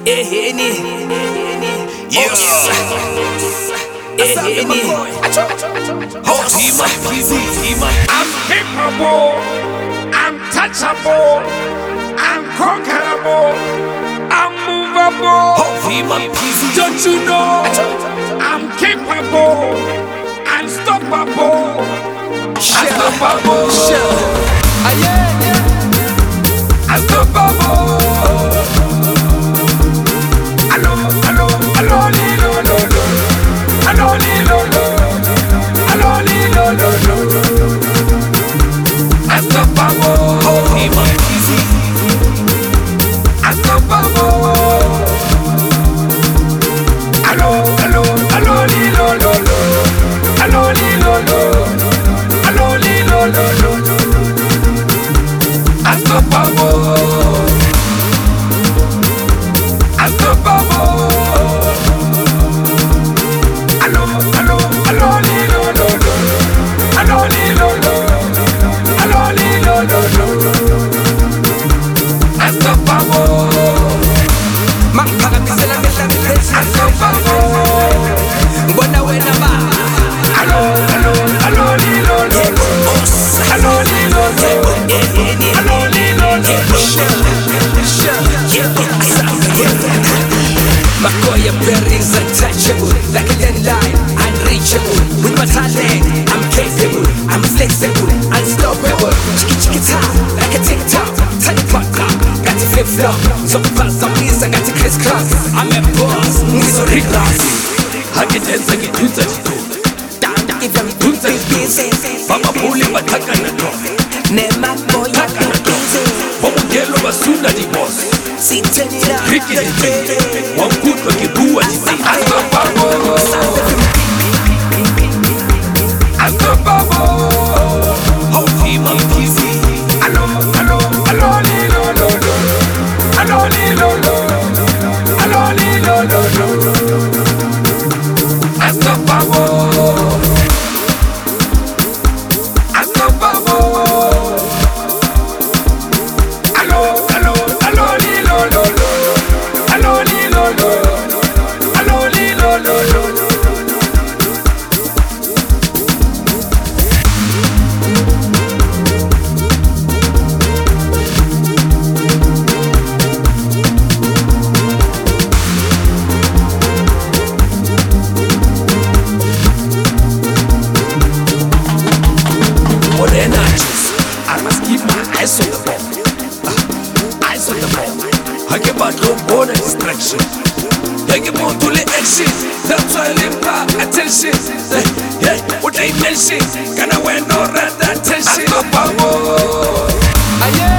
I'm capable, I'm touchable, I'm conquerable, I'm movable. Don't you know? I'm capable, unstoppable, unstoppable, unstoppable. Makoya berries untouchable, like a landline, unreachable. With my talent, I'm capable, I'm flexible, unstoppable. Chiki chiki ta, like a TikTok, tiny pot clock. Got to flip flop, so fast on this, I got to crisscross. I'm a boss, ngizo relax. Hakidenza ngithunza jitu, thunza jitu. Baba puli bathakana no, Nemakoya busy, bomungelo basunda di boss. sithenila, Riki di wamkutwa kibua jisi. Unstoppable, unstoppable. I must keep my eyes on the ball. Eyes on the ball. I get back no more distraction. I get more to the action. That's why I live my attention. Yeah, what I mention. Can I wear no red attention? Unstoppable.